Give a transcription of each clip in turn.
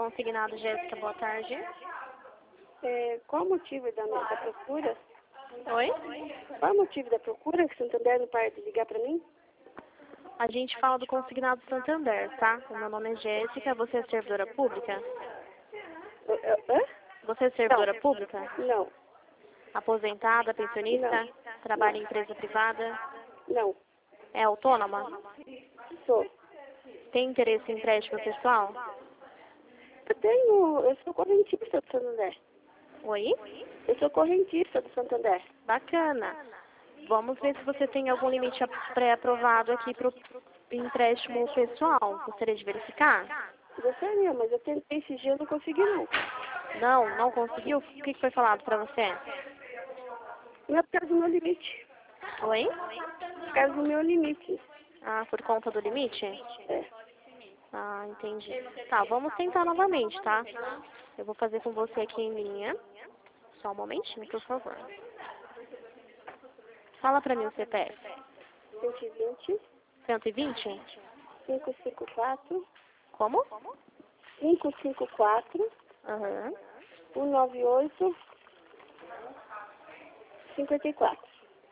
consignado, Jéssica, boa tarde. Qual o motivo da procura? Oi? Qual o motivo da procura que Santander não para de ligar para mim? A gente fala do consignado Santander, tá? O meu nome é Jéssica, você é servidora pública? Hã? Você é servidora pública? Não. Aposentada, pensionista? Não. Trabalha em empresa privada? Não. É autônoma? Sou. Tem interesse em empréstimo pessoal? Eu sou correntista do Santander. Oi? Eu sou correntista do Santander. Bacana. Vamos ver se você tem algum limite pré-aprovado aqui para o empréstimo pessoal. Gostaria de verificar? Gostaria, mas eu tentei esse dia e não consegui não. Não conseguiu? O que foi falado para você? Não é por causa do meu limite. Oi? Por causa do meu limite. Ah, por conta do limite? É. Ah, entendi. Tá, vamos tentar novamente, tá? Eu vou fazer com você aqui em linha. Só um momentinho, por favor. Fala pra mim o CPF. 120, 120? 554, Como? 554, Aham. 198, 54.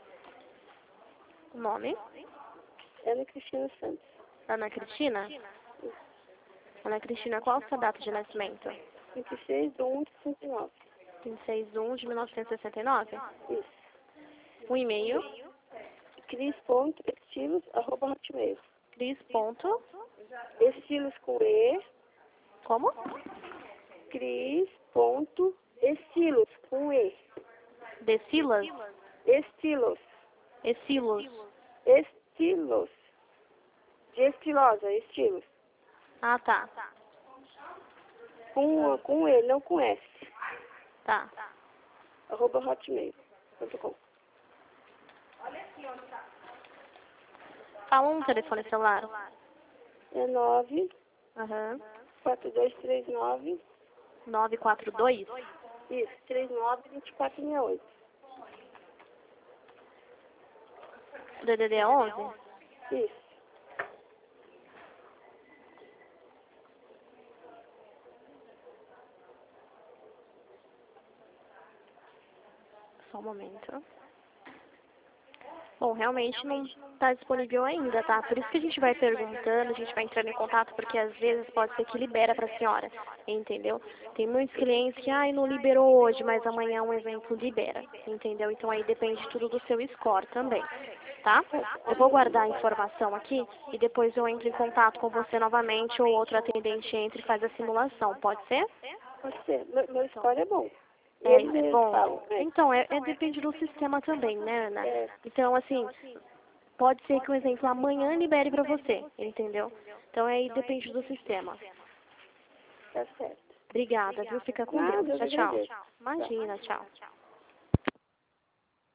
O nome? Ana Cristina Santos. Ana Cristina? Ana Cristina, qual a sua data de nascimento? 26/1/69. 26/1/1969? Isso. O e-mail? cris.estilos@hotmail. Cris. Ponto. Estilos com E. Como? Cris.estilos com E. Decilas? Estilos. Estilos. Estilos. De estilosa, estilos. Ah, tá. Com E, não com S. Tá. @hotmail.com. Fala um telefone celular. É 9 Aham. 4239. 942? Isso, 39 2468. DDD é 11? Isso. Só um momento. Bom, realmente não está disponível ainda, tá? Por isso que a gente vai perguntando, a gente vai entrando em contato, porque às vezes pode ser que libera para a senhora, entendeu? Tem muitos clientes que, não liberou hoje, mas amanhã, um exemplo, libera, entendeu? Então aí depende tudo do seu score também, tá? Eu vou guardar a informação aqui e depois eu entro em contato com você novamente ou outro atendente entra e faz a simulação, pode ser? Pode ser. Meu score é bom. É Eles bom. falam. Então, depende do sistema também, né, Ana? É. Então, assim, pode ser que, por exemplo, amanhã libere para você, entendeu? Então, aí depende do sistema. Tá certo. Obrigada, viu? Fica com Nada, Deus. eu Tchau, tchau. agradeço. Imagina, tchau.